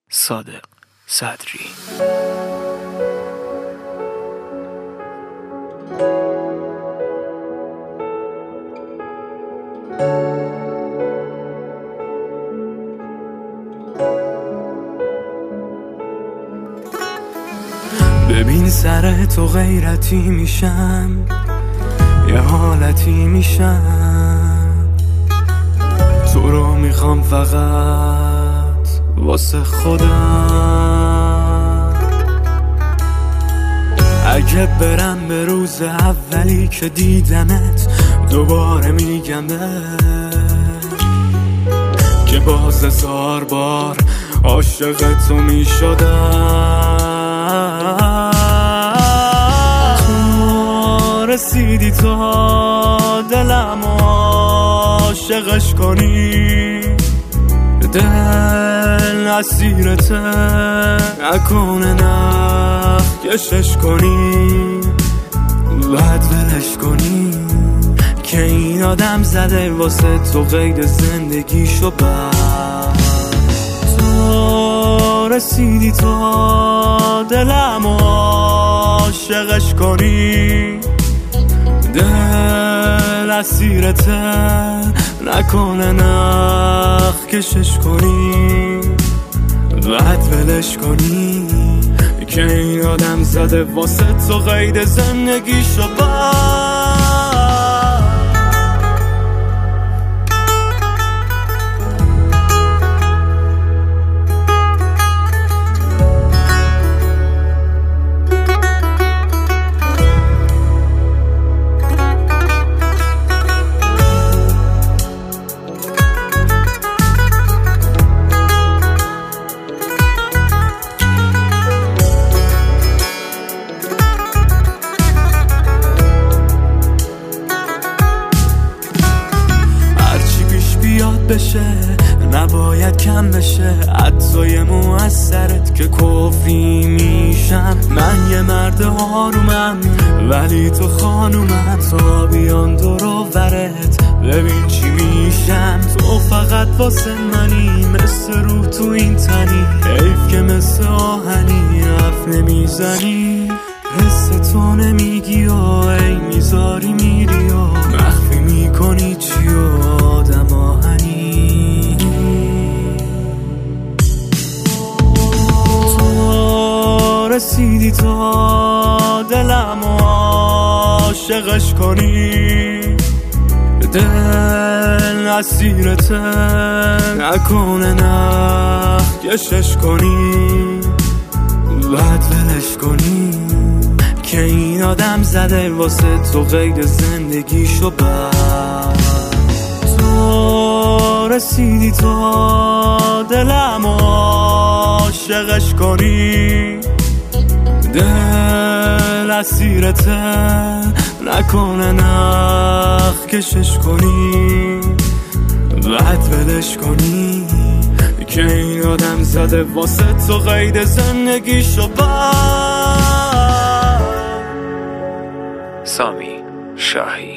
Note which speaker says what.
Speaker 1: صادق صدری.
Speaker 2: ببین سر تو غیرتی میشم، یه حالتی میشم، تو رو میخوام فقط واسه خودم. اگه برم به روز اولی که دیدمت دوباره میگم که باز 1000 بار عاشق تو میشدم. تو رسیدی تا دلم عاشقش کنی، دل اسیرته نکنه نخ کشش کنی، بعد ولش کنی که این آدم زده واسه تو قید زندگیشو. بعد تو رسیدی تا دلم عاشقش کنی، دل اسیرته نکنه نخ کشش کنی، بعد ولش کنی که این آدم زده واسه تو قید زندگیشو. بشه نباید کم بشه، عطای موثرت که کفری میشم. من یه مرد آرومم ولی تو خانومم، تا بیان دور و برت ببین چی میشم. تو فقط واسه منی، مثل روح تو این تنی، حیف که مثل آهنی حرف نمیزنی. حس تو نمیگی و ای میذاری میری و مخفی میکنی چی و آدم آهنی. تو رسیدی تا دلم عاشقش کنی، دل اسیرته نکنه نخ کشش کنی، بعد ولش کنی که این آدم زده واسه تو قید زندگیشو. بعد تو رسیدی تا دلم عاشقش کنی، دل اسیرته نکنه نخ کشش کنی، بعد ولش کنی که این آدم زده واسه تو قید زندگیشو.
Speaker 1: سامی شاهی.